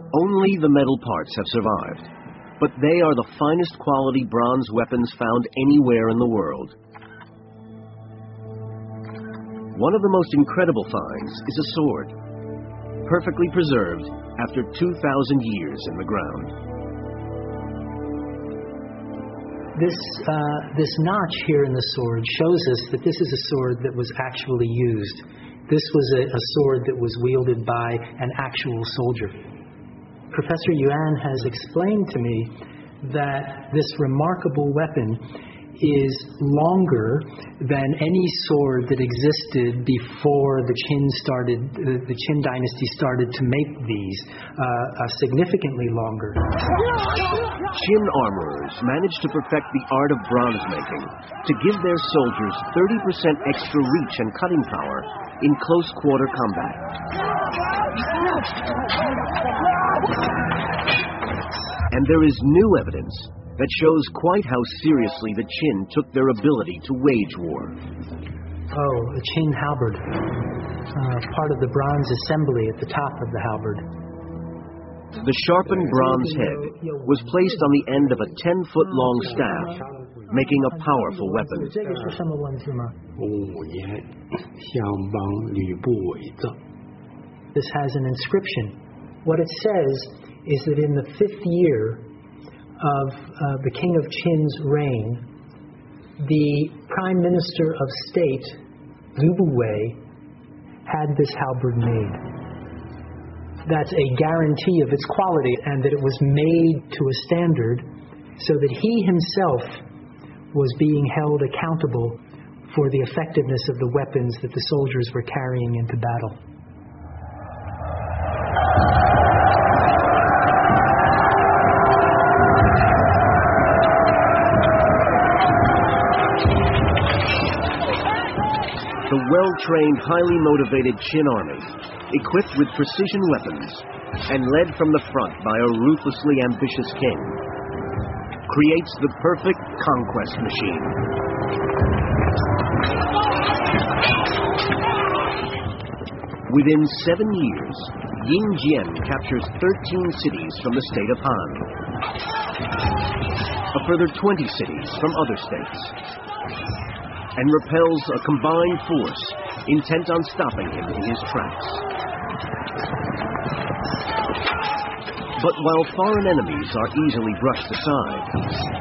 Only the metal parts have survived, but they are the finest quality bronze weapons found anywhere in the world. One of the most incredible finds is a sword, perfectly preserved after 2,000 years in the ground. This notch here in the sword shows us that this is a sword that was actually used. This was a sword that was wielded by an actual soldier. Professor Yuan has explained to me that this remarkable weapon is longer than any sword that existed before the Qin dynasty started to make these, significantly longer. Qin armorers managed to perfect the art of bronze making to give their soldiers 30% extra reach and cutting power in close quarter combat. And there is new evidence that shows quite how seriously the Qin took their ability to wage war. Oh, a Qin halberd. Part of the bronze assembly at the top of the halberd. The sharpened bronze head was placed on the end of a 10-foot-long staff, making a powerful weapon. This has an inscription. What it says is that in the 5th year of the King of Qin's reign, the Prime Minister of State, Zhu Buwei, had this halberd made. That's a guarantee of its quality and that it was made to a standard so that he himself was being held accountable for the effectiveness of the weapons that the soldiers were carrying into battle. The well-trained, highly motivated Qin army, equipped with precision weapons and led from the front by a ruthlessly ambitious king, creates the perfect conquest machine. Within 7 years, Ying Jian captures 13 cities from the state of Han, a further 20 cities from other states, and repels a combined force intent on stopping him in his tracks. But while foreign enemies are easily brushed aside,